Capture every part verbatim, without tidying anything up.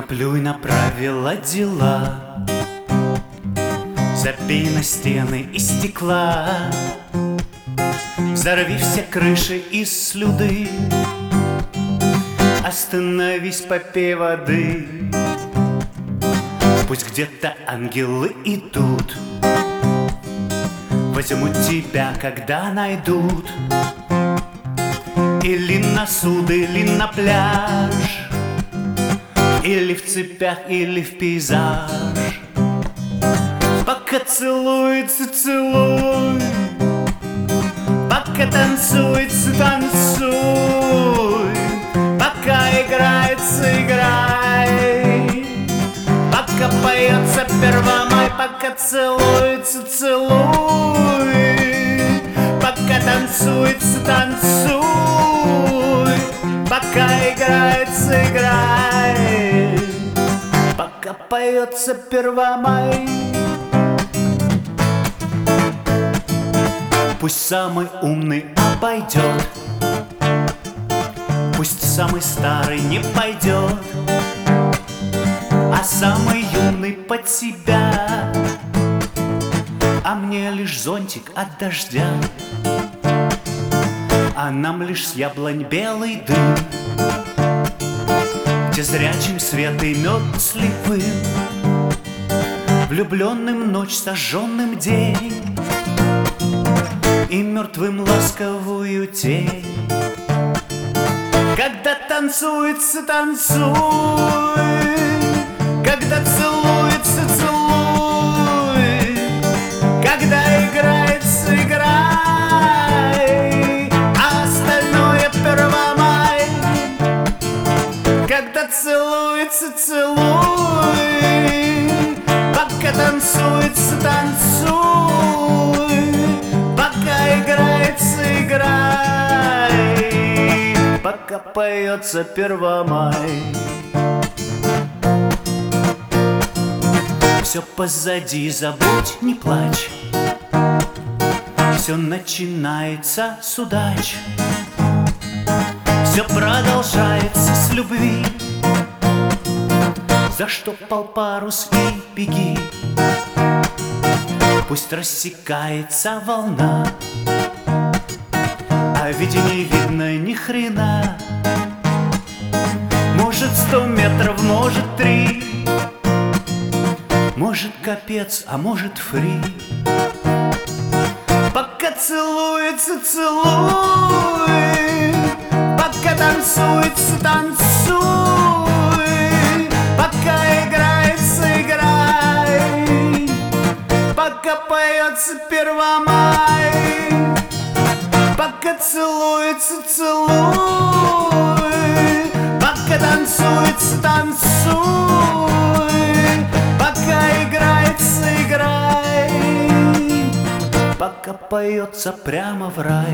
Наплюй на правила дела, забей на стены из стекла, взорви все крыши из слюды, остановись, попей воды. Пусть где-то ангелы идут, возьмут тебя, когда найдут. Или на суд, или на пляж, или в цепях, или в пейзаж. Пока целуется, целуй, пока танцуется, танцуй, пока играется, играй, пока поется Первомай, пока целуется, целуй, пока танцуется, танцуй, пока играется, играй, пока поется Первомай. Пусть самый умный обойдет, пусть самый старый не пойдет, а самый юный под себя, а мне лишь зонтик от дождя, а нам лишь с яблонь белый дым, где зрячим свет и мед слепым, влюбленным ночь, сожженным день и мертвым ласковую тень. Когда танцуется, танцуй, когда целуется, целуй, когда играется, играй, а остальное Первомай. Когда целуется, целуй, пока танцуется, танцуй, пока играется, играй, пока поется Первомай. Все позади, забудь, не плачь, все начинается с удач, все продолжается с любви. За что пал парус и беги, пусть рассекается волна, а ведь не видно ни хрена. Может сто метров, может три, может капец, а может фри. Пока целуется, целуй, пока танцуется, танцуй, пока играется, играй, пока поется Первомай. Пока целуется, целуй, пока танцуется, танцуй, пока играется, играй, пока поется прямо в рай,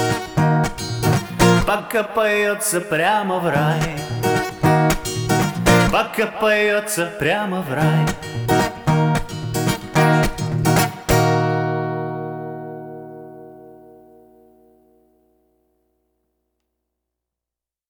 пока поется прямо в рай, пока поется прямо в рай.